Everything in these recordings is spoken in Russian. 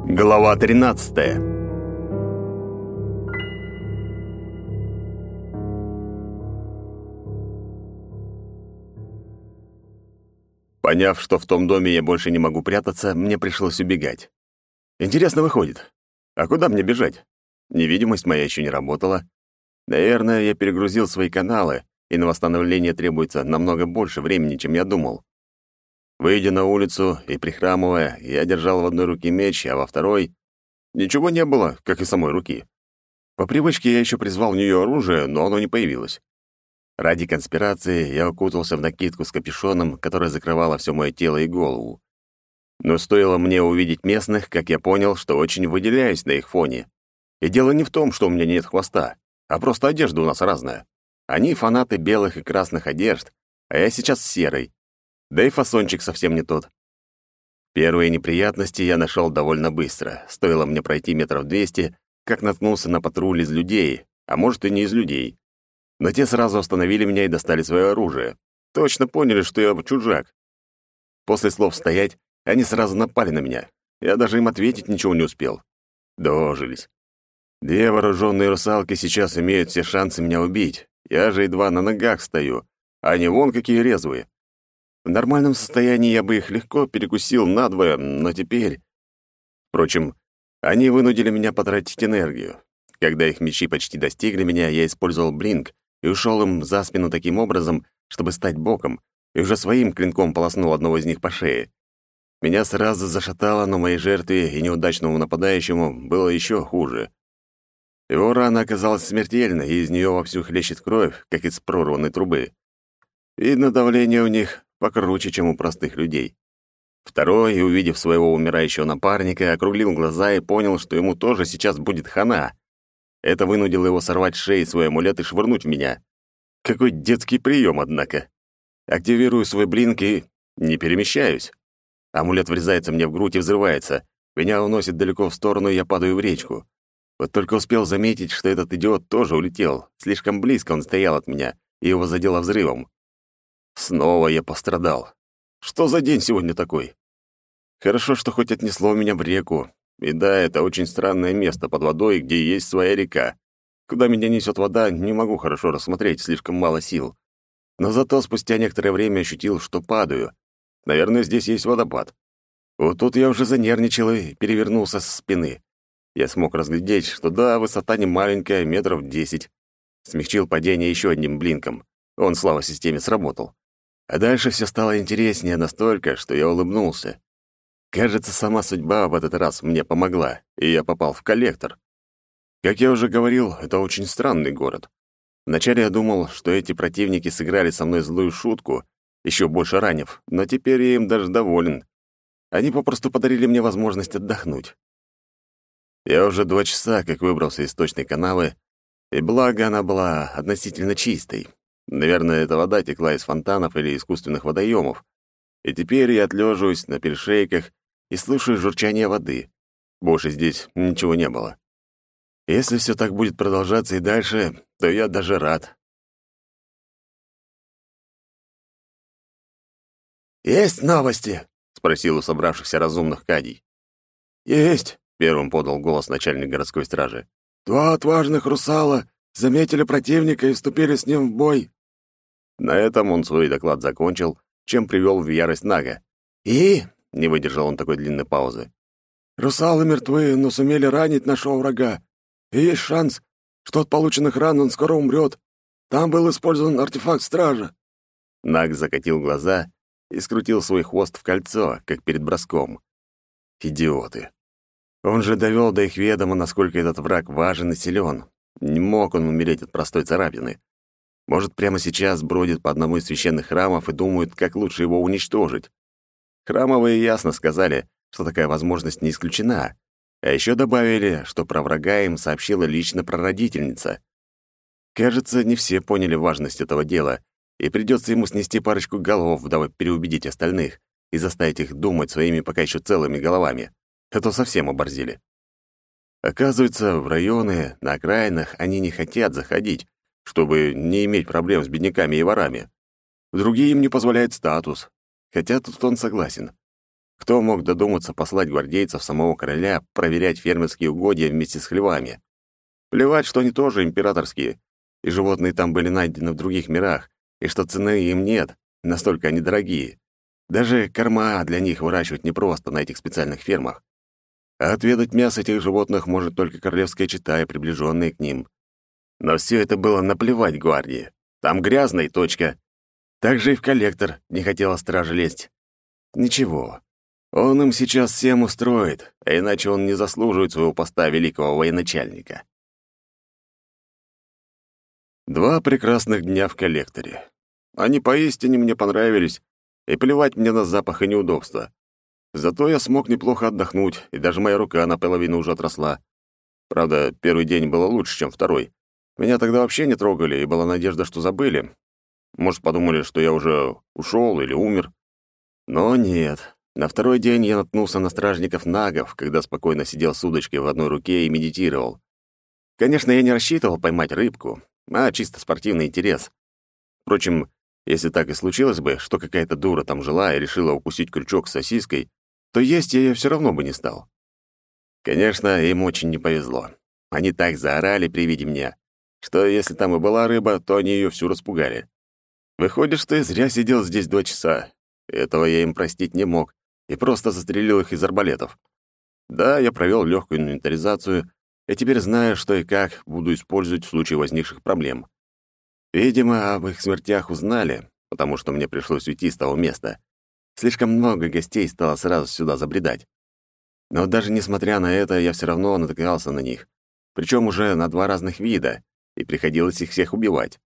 Глава 13. Поняв, что в том доме я больше не могу прятаться, мне пришлось убегать. Интересно выходит. А куда мне бежать? Невидимость моя еще не работала. Наверное, я перегрузил свои каналы, и на восстановление требуется намного больше времени, чем я думал. Выйдя на улицу и прихрамывая, я держал в одной руке меч, а во второй ничего не было, как и самой руки. По привычке я еще призвал в нее оружие, но оно не появилось. Ради конспирации я укутался в накидку с капюшоном, которая закрывала все мое тело и голову. Но стоило мне увидеть местных, как я понял, что очень выделяюсь на их фоне. И дело не в том, что у меня нет хвоста, а просто одежда у нас разная. Они фанаты белых и красных одежд, а я сейчас серый. Да и фасончик совсем не тот. Первые неприятности я нашел довольно быстро. Стоило мне пройти метров 200, как наткнулся на патруль из людей, а может и не из людей. Но те сразу остановили меня и достали свое оружие. Точно поняли, что я чужак. После слов «стоять» они сразу напали на меня. Я даже им ответить ничего не успел. Дожились. Две вооруженные русалки сейчас имеют все шансы меня убить. Я же едва на ногах стою, а они вон какие резвые. В нормальном состоянии я бы их легко перекусил надвое, но теперь... Впрочем, они вынудили меня потратить энергию. Когда их мечи почти достигли меня, я использовал блинк и ушел им за спину таким образом, чтобы стать боком, и уже своим клинком полоснул одного из них по шее. Меня сразу зашатало, но моей жертве и неудачному нападающему было еще хуже. Его рана оказалась смертельной, и из нее вовсю хлещет кровь, как из прорванной трубы. Видно, давление у них покруче, чем у простых людей. Второй, увидев своего умирающего напарника, округлил глаза и понял, что ему тоже сейчас будет хана. Это вынудило его сорвать с шеи свой амулет и швырнуть в меня. Какой детский прием, однако. Активирую свой блинк и не перемещаюсь. Амулет врезается мне в грудь и взрывается. Меня уносит далеко в сторону, и я падаю в речку. Вот только успел заметить, что этот идиот тоже улетел. Слишком близко он стоял от меня, и его задело взрывом. Снова я пострадал. Что за день сегодня такой? Хорошо, что хоть отнесло меня в реку. И да, это очень странное место под водой, где есть своя река. Куда меня несет вода, не могу хорошо рассмотреть, слишком мало сил. Но зато спустя некоторое время ощутил, что падаю. Наверное, здесь есть водопад. Вот тут я уже занервничал и перевернулся со спины. Я смог разглядеть, что да, высота не маленькая, метров 10. Смягчил падение еще одним блинком. Он, слава системе, сработал. А дальше все стало интереснее настолько, что я улыбнулся. Кажется, сама судьба в этот раз мне помогла, и я попал в коллектор. Как я уже говорил, это очень странный город. Вначале я думал, что эти противники сыграли со мной злую шутку, еще больше ранив, но теперь я им даже доволен. Они попросту подарили мне возможность отдохнуть. Я уже 2 часа как выбрался из сточной канавы, и благо она была относительно чистой. Наверное, эта вода текла из фонтанов или искусственных водоемов. И теперь я отлеживаюсь на перешейках и слушаю журчание воды. Больше здесь ничего не было. Если все так будет продолжаться и дальше, то я даже рад. «Есть новости?» — спросил у собравшихся разумных Кадий. «Есть», — первым подал голос начальник городской стражи. «2 отважных русала заметили противника и вступили с ним в бой». На этом он свой доклад закончил, чем привел в ярость Нага. «И?» — не выдержал он такой длинной паузы. «Русалы мертвы, но сумели ранить нашего врага. И есть шанс, что от полученных ран он скоро умрет. Там был использован артефакт стража». Наг закатил глаза и скрутил свой хвост в кольцо, как перед броском. Идиоты. Он же довел до их ведома, насколько этот враг важен и силен. Не мог он умереть от простой царапины. Может, прямо сейчас бродит по одному из священных храмов и думает, как лучше его уничтожить. Храмовые ясно сказали, что такая возможность не исключена. А еще добавили, что про врага им сообщила лично прародительница. Кажется, не все поняли важность этого дела, и придется ему снести парочку голов, дабы переубедить остальных и заставить их думать своими пока еще целыми головами. А то совсем оборзели. Оказывается, в районы, на окраинах они не хотят заходить, чтобы не иметь проблем с бедняками и ворами. Другие им не позволяет статус, хотя тут он согласен. Кто мог додуматься послать гвардейцев самого короля проверять фермерские угодья вместе с хлевами? Плевать, что они тоже императорские, и животные там были найдены в других мирах, и что цены им нет, настолько они дорогие. Даже корма для них выращивать непросто на этих специальных фермах. А отведать мясо этих животных может только королевская чета и приближенные к ним. Но все это было наплевать гвардии. Там грязно и точка. Так же и в коллектор не хотела стража лезть. Ничего. Он им сейчас всем устроит, а иначе он не заслуживает своего поста великого военачальника. 2 прекрасных дня в коллекторе. Они поистине мне понравились, и плевать мне на запах и неудобства. Зато я смог неплохо отдохнуть, и даже моя рука наполовину уже отросла. Правда, первый день было лучше, чем второй. Меня тогда вообще не трогали, и была надежда, что забыли. Может, подумали, что я уже ушел или умер. Но нет. На второй день я наткнулся на стражников-нагов, когда спокойно сидел с удочкой в одной руке и медитировал. Конечно, я не рассчитывал поймать рыбку, а чисто спортивный интерес. Впрочем, если так и случилось бы, что какая-то дура там жила и решила укусить крючок с сосиской, то есть я ее все равно бы не стал. Конечно, им очень не повезло. Они так заорали при виде меня, что если там и была рыба, то они ее всю распугали. Выходит, что я зря сидел здесь 2 часа. Этого я им простить не мог и просто застрелил их из арбалетов. Да, я провел легкую инвентаризацию, и теперь знаю, что и как буду использовать в случае возникших проблем. Видимо, об их смертях узнали, потому что мне пришлось уйти с того места. Слишком много гостей стало сразу сюда забредать. Но даже несмотря на это, я все равно натыкался на них. Причем уже на 2 разных вида, и приходилось их всех убивать.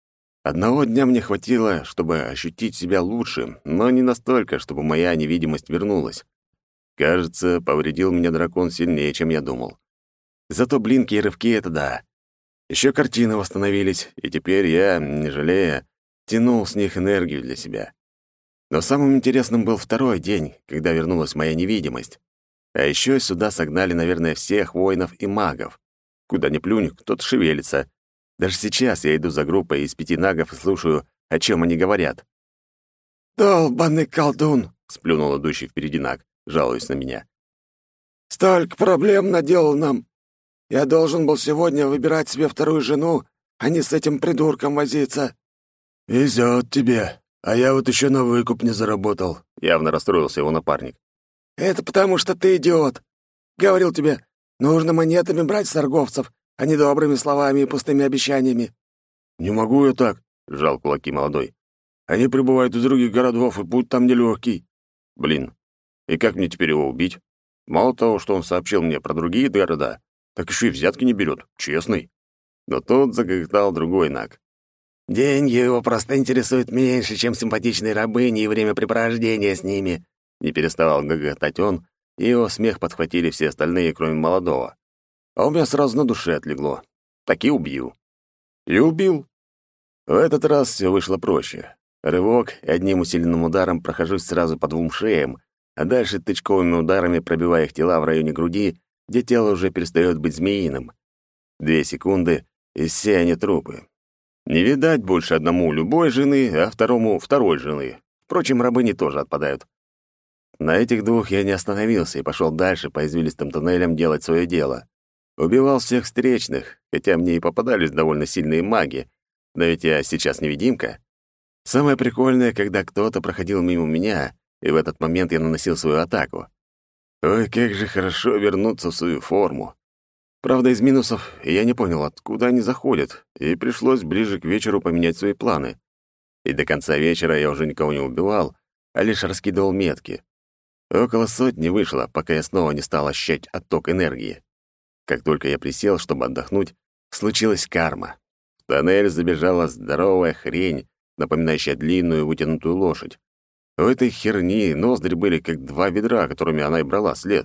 Одного дня мне хватило, чтобы ощутить себя лучше, но не настолько, чтобы моя невидимость вернулась. Кажется, повредил меня дракон сильнее, чем я думал. Зато блинки и рывки — это да. Еще картины восстановились, и теперь я, не жалея, тянул с них энергию для себя. Но самым интересным был второй день, когда вернулась моя невидимость. А еще сюда согнали, наверное, всех воинов и магов. Куда ни плюнь, кто-то шевелится. Даже сейчас я иду за группой из 5 нагов и слушаю, о чем они говорят. «Долбанный колдун!» — сплюнул идущий впереди наг, жалуясь на меня. «Столько проблем наделал нам! Я должен был сегодня выбирать себе вторую жену, а не с этим придурком возиться!» «Везет тебе, а я вот еще на выкуп не заработал», — явно расстроился его напарник. «Это потому, что ты идиот! Говорил тебе, нужно монетами брать с торговцев, а не добрыми словами и пустыми обещаниями». «Не могу я так», — сжал кулаки молодой. «Они прибывают из других городов, и путь там нелегкий». Блин, и как мне теперь его убить? Мало того, что он сообщил мне про другие города, так еще и взятки не берет, честный. Но тут загоготал другой наг. «Деньги его просто интересуют меньше, чем симпатичные рабыни и времяпрепровождение с ними», — не переставал гоготать он, и его смех подхватили все остальные, кроме молодого. А у меня сразу на душе отлегло. Так и убью. И убил. В этот раз все вышло проще. Рывок, и одним усиленным ударом прохожусь сразу по 2 шеям, а дальше тычковыми ударами пробивая их тела в районе груди, где тело уже перестает быть змеиным. 2 секунды, и все они трупы. Не видать больше одному любой жены, а второму второй жены. Впрочем, рабыни тоже отпадают. На этих 2 я не остановился и пошел дальше по извилистым туннелям делать свое дело. Убивал всех встречных, хотя мне и попадались довольно сильные маги, но ведь я сейчас невидимка. Самое прикольное, когда кто-то проходил мимо меня, и в этот момент я наносил свою атаку. Ой, как же хорошо вернуться в свою форму. Правда, из минусов я не понял, откуда они заходят, и пришлось ближе к вечеру поменять свои планы. И до конца вечера я уже никого не убивал, а лишь раскидывал метки. Около 100 вышло, пока я снова не стал ощущать отток энергии. Как только я присел, чтобы отдохнуть, случилась карма. В тоннель забежала здоровая хрень, напоминающая длинную вытянутую лошадь. У этой херни ноздри были как 2 ведра, которыми она и брала след.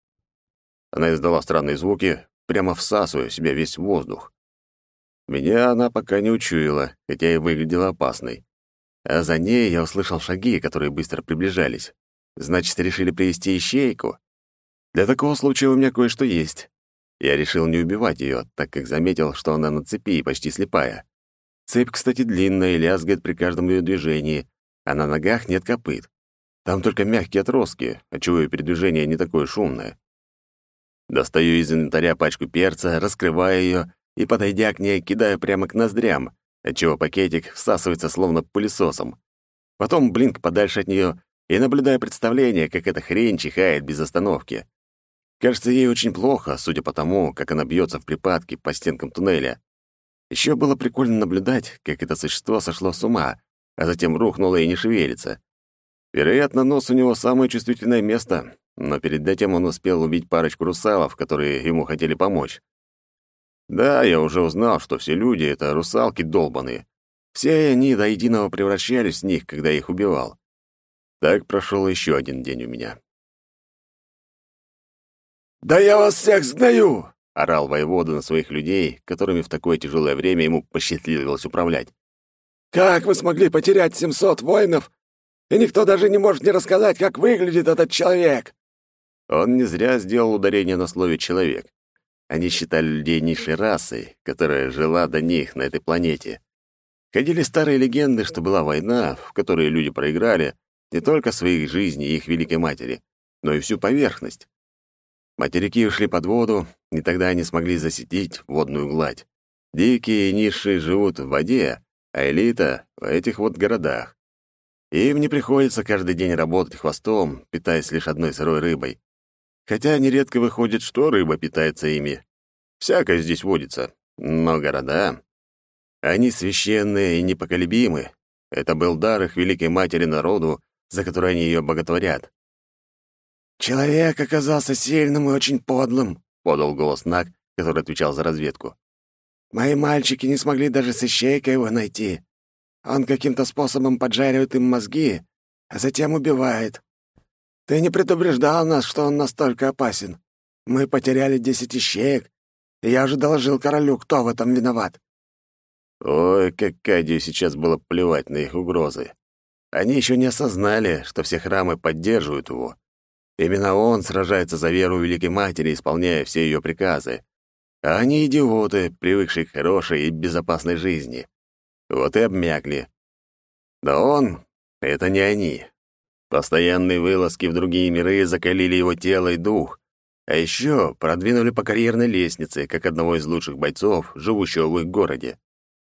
Она издала странные звуки, прямо всасывая в себя весь воздух. Меня она пока не учуяла, хотя и выглядела опасной. А за ней я услышал шаги, которые быстро приближались. Значит, решили привести ищейку. Для такого случая у меня кое-что есть. Я решил не убивать ее, так как заметил, что она на цепи и почти слепая. Цепь, кстати, длинная и лязгает при каждом ее движении, а на ногах нет копыт. Там только мягкие отростки, отчего и передвижение не такое шумное. Достаю из инвентаря пачку перца, раскрываю ее и, подойдя к ней, кидаю прямо к ноздрям, отчего пакетик всасывается словно пылесосом. Потом блинк подальше от нее и наблюдаю представление, как эта хрень чихает без остановки. Кажется, ей очень плохо, судя по тому, как она бьется в припадке по стенкам туннеля. Еще было прикольно наблюдать, как это существо сошло с ума, а затем рухнуло и не шевелится. Вероятно, нос у него самое чувствительное место, но перед этим он успел убить парочку русалов, которые ему хотели помочь. Да, я уже узнал, что все люди — это русалки долбаные. Все они до единого превращались в них, когда их убивал. Так прошел еще один день у меня. «Да я вас всех сгною!» — орал воевода на своих людей, которыми в такое тяжелое время ему посчастливилось управлять. «Как вы смогли потерять 700 воинов, и никто даже не может мне рассказать, как выглядит этот человек?» Он не зря сделал ударение на слове «человек». Они считали людей низшей расой, которая жила до них на этой планете. Ходили старые легенды, что была война, в которой люди проиграли не только своих жизней и их Великой Матери, но и всю поверхность. Материки ушли под воду, и тогда они смогли засетить водную гладь. Дикие и низшие живут в воде, а элита — в этих вот городах. Им не приходится каждый день работать хвостом, питаясь лишь одной сырой рыбой. Хотя нередко выходит, что рыба питается ими. Всякое здесь водится. Но города... Они священные и непоколебимы. Это был дар их Великой Матери народу, за который они ее боготворят. «Человек оказался сильным и очень подлым», — подал голос Наг, который отвечал за разведку. «Мои мальчики не смогли даже с ищейкой его найти. Он каким-то способом поджаривает им мозги, а затем убивает. Ты не предупреждал нас, что он настолько опасен. Мы потеряли 10 ищеек, и я уже доложил королю, кто в этом виноват». Ой, как Кадию сейчас было плевать на их угрозы. Они еще не осознали, что все храмы поддерживают его. Именно он сражается за веру Великой Матери, исполняя все ее приказы. А они идиоты, привыкшие к хорошей и безопасной жизни. Вот и обмякли. Да он — это не они. Постоянные вылазки в другие миры закалили его тело и дух, а еще продвинули по карьерной лестнице, как одного из лучших бойцов, живущего в их городе.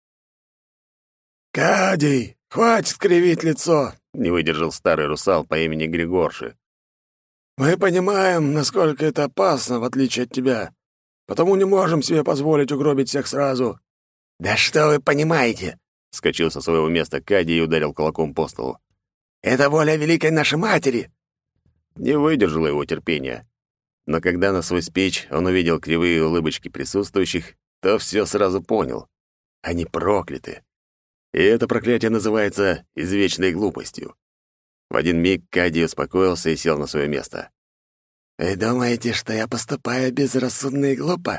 «Кадий, хватит кривить лицо!» — не выдержал старый русал по имени Григорши. «Мы понимаем, насколько это опасно, в отличие от тебя, потому не можем себе позволить угробить всех сразу». «Да что вы понимаете?» — вскочил со своего места Кадий и ударил кулаком по столу. «Это воля великой нашей матери!» Не выдержало его терпения. Но когда на свой спич он увидел кривые улыбочки присутствующих, то все сразу понял. Они прокляты. И это проклятие называется извечной глупостью. В один миг Кадий успокоился и сел на свое место. «Вы думаете, что я поступаю безрассудно и глупо?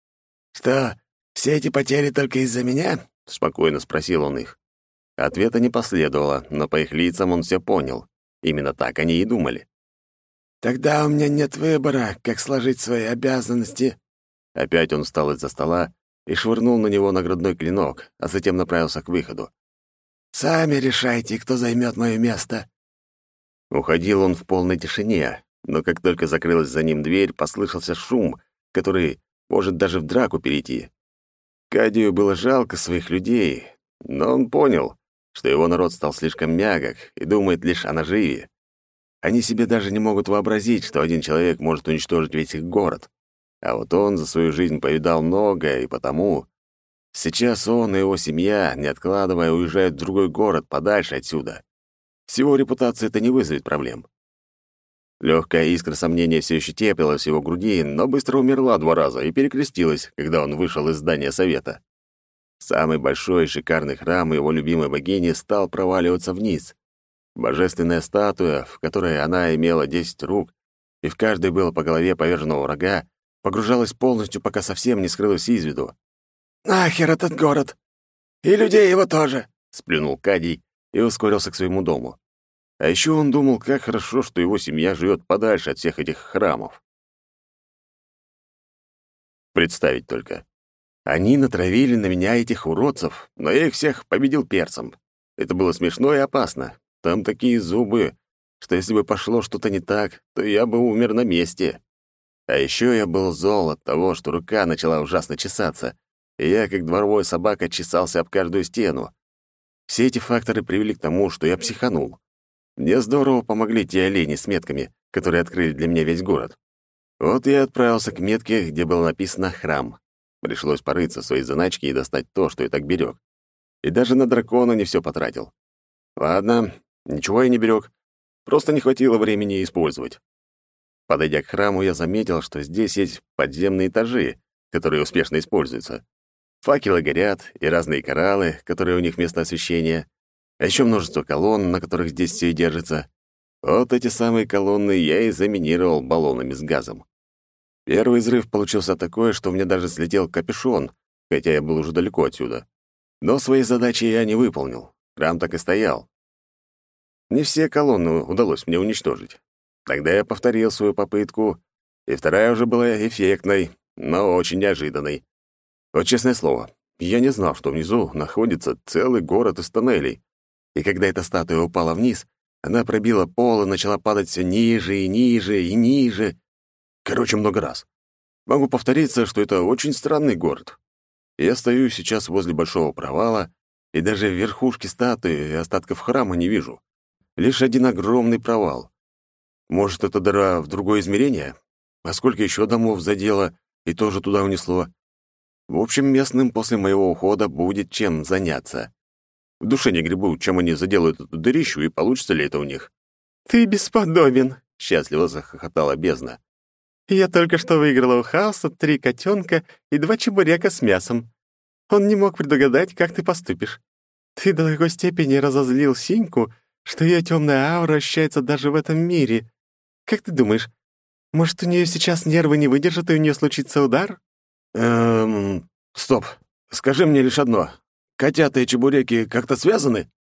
Что, все эти потери только из-за меня?» — спокойно спросил он их. Ответа не последовало, но по их лицам он все понял. Именно так они и думали. «Тогда у меня нет выбора, как сложить свои обязанности». Опять он встал из-за стола и швырнул на него наградной клинок, а затем направился к выходу. «Сами решайте, кто займет мое место». Уходил он в полной тишине, но как только закрылась за ним дверь, послышался шум, который может даже в драку перейти. Кадию было жалко своих людей, но он понял, что его народ стал слишком мягок и думает лишь о наживе. Они себе даже не могут вообразить, что один человек может уничтожить весь их город. А вот он за свою жизнь повидал многое, и потому... Сейчас он и его семья, не откладывая, уезжают в другой город, подальше отсюда. С его репутацией это не вызовет проблем. Легкая искра сомнения все еще теплилась в его груди, но быстро умерла 2 раза и перекрестилась, когда он вышел из здания совета. Самый большой и шикарный храм его любимой богини стал проваливаться вниз. Божественная статуя, в которой она имела 10 рук, и в каждой было по голове поверженного врага, погружалась полностью, пока совсем не скрылась из виду. «Нахер этот город! И людей его тоже!» — сплюнул Кадий и ускорился к своему дому. А еще он думал, как хорошо, что его семья живет подальше от всех этих храмов. Представить только. Они натравили на меня этих уродцев, но я их всех победил перцем. Это было смешно и опасно. Там такие зубы, что если бы пошло что-то не так, то я бы умер на месте. А еще я был зол от того, что рука начала ужасно чесаться, и я, как дворовой собака, чесался об каждую стену. Все эти факторы привели к тому, что я психанул. Мне здорово помогли те олени с метками, которые открыли для меня весь город. Вот я отправился к метке, где было написано «Храм». Пришлось порыться в своей заначке и достать то, что я так берег. И даже на дракона не все потратил. Ладно, ничего я не берег, просто не хватило времени использовать. Подойдя к храму, я заметил, что здесь есть подземные этажи, которые успешно используются. Факелы горят, и разные кораллы, которые у них место освещения, а еще множество колонн, на которых здесь все и держится. Вот эти самые колонны я и заминировал баллонами с газом. Первый взрыв получился такой, что у меня даже слетел капюшон, хотя я был уже далеко отсюда. Но свои задачи я не выполнил. Храм так и стоял. Не все колонны удалось мне уничтожить. Тогда я повторил свою попытку, и вторая уже была эффектной, но очень неожиданной. Вот честное слово, я не знал, что внизу находится целый город из тоннелей. И когда эта статуя упала вниз, она пробила пол и начала падать все ниже и ниже и ниже. Короче, много раз. Могу повториться, что это очень странный город. Я стою сейчас возле большого провала, и даже верхушки статуи и остатков храма не вижу. Лишь один огромный провал. Может, это дыра в другое измерение? А сколько еще домов задело и тоже туда унесло? В общем, местным после моего ухода будет чем заняться. В душе не гребу, чем они заделают эту дырищу, и получится ли это у них. «Ты бесподобен!» — счастливо захохотала бездна. «Я только что выиграла у Хаоса 3 котенка и 2 чебурека с мясом. Он не мог предугадать, как ты поступишь. Ты до такой степени разозлил Синьку, что ее темная аура ощущается даже в этом мире. Как ты думаешь, может, у нее сейчас нервы не выдержат, и у нее случится удар?» Стоп. Скажи мне лишь одно. Котята и чебуреки как-то связаны?